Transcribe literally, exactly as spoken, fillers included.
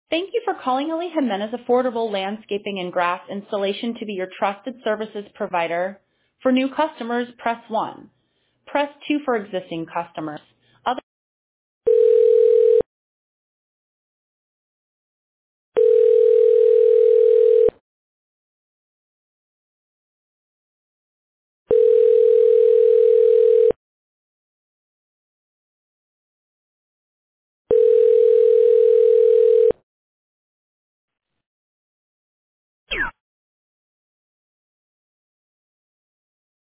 Thank you for calling Ali Jimenez Affordable Landscaping and Grass Installation to be your trusted services provider. For new customers, press one. Press two for existing customers.